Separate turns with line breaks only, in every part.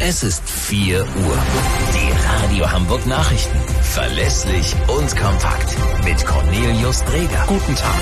Es ist 4 Uhr. Die Radio Hamburg Nachrichten. Verlässlich und kompakt. Mit Cornelius Dreger.
Guten Tag.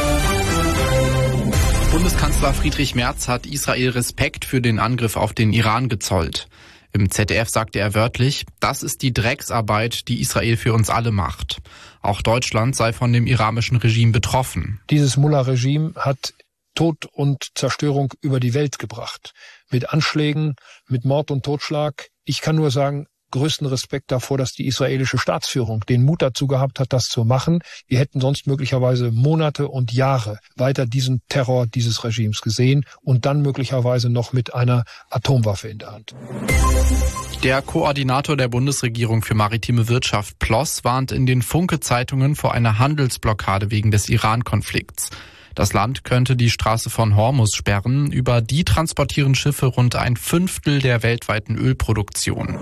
Bundeskanzler Friedrich Merz hat Israel Respekt für den Angriff auf den Iran gezollt. Im ZDF sagte er wörtlich, das ist die Drecksarbeit, die Israel für uns alle macht. Auch Deutschland sei von dem iranischen Regime betroffen.
Dieses Mullah-Regime hat Tod und Zerstörung über die Welt gebracht. Mit Anschlägen, mit Mord und Totschlag. Ich kann nur sagen, größten Respekt davor, dass die israelische Staatsführung den Mut dazu gehabt hat, das zu machen. Wir hätten sonst möglicherweise Monate und Jahre weiter diesen Terror dieses Regimes gesehen und dann möglicherweise noch mit einer Atomwaffe in der Hand.
Der Koordinator der Bundesregierung für maritime Wirtschaft, Ploss, warnt in den Funke-Zeitungen vor einer Handelsblockade wegen des Iran-Konflikts. Das Land könnte die Straße von Hormuz sperren. Über die transportieren Schiffe rund 1/5 der weltweiten Ölproduktion.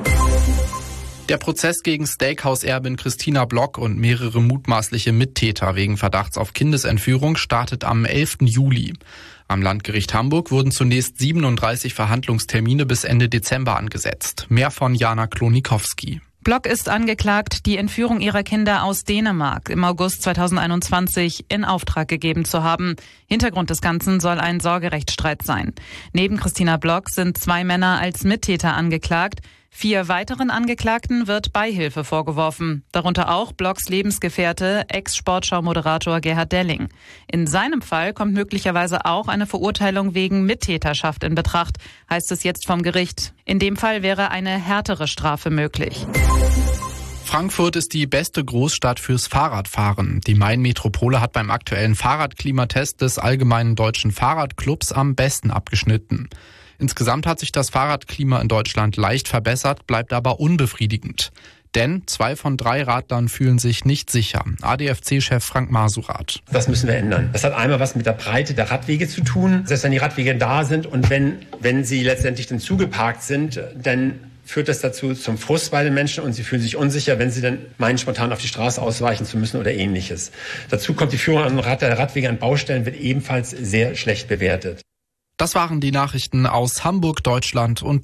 Der Prozess gegen Steakhouse-Erbin Christina Block und mehrere mutmaßliche Mittäter wegen Verdachts auf Kindesentführung startet am 11. Juli. Am Landgericht Hamburg wurden zunächst 37 Verhandlungstermine bis Ende Dezember angesetzt. Mehr von Jana Klonikowski.
Block ist angeklagt, die Entführung ihrer Kinder aus Dänemark im August 2021 in Auftrag gegeben zu haben. Hintergrund des Ganzen soll ein Sorgerechtsstreit sein. Neben Christina Block sind 2 Männer als Mittäter angeklagt. 4 weiteren Angeklagten wird Beihilfe vorgeworfen. Darunter auch Blocks Lebensgefährte, Ex-Sportschau-Moderator Gerhard Delling. In seinem Fall kommt möglicherweise auch eine Verurteilung wegen Mittäterschaft in Betracht, heißt es jetzt vom Gericht. In dem Fall wäre eine härtere Strafe möglich.
Frankfurt ist die beste Großstadt fürs Fahrradfahren. Die Main-Metropole hat beim aktuellen Fahrradklimatest des Allgemeinen Deutschen Fahrradclubs am besten abgeschnitten. Insgesamt hat sich das Fahrradklima in Deutschland leicht verbessert, bleibt aber unbefriedigend. Denn 2 von 3 Radlern fühlen sich nicht sicher. ADFC-Chef Frank Masurath.
Das müssen wir ändern. Das hat einmal was mit der Breite der Radwege zu tun. Selbst wenn die Radwege da sind und wenn sie letztendlich dann zugeparkt sind, dann führt das dazu zum Frust bei den Menschen und sie fühlen sich unsicher, wenn sie dann meinen, spontan auf die Straße ausweichen zu müssen oder ähnliches. Dazu kommt die Führung der Radwege an Baustellen, wird ebenfalls sehr schlecht bewertet.
Das waren die Nachrichten aus Hamburg, Deutschland und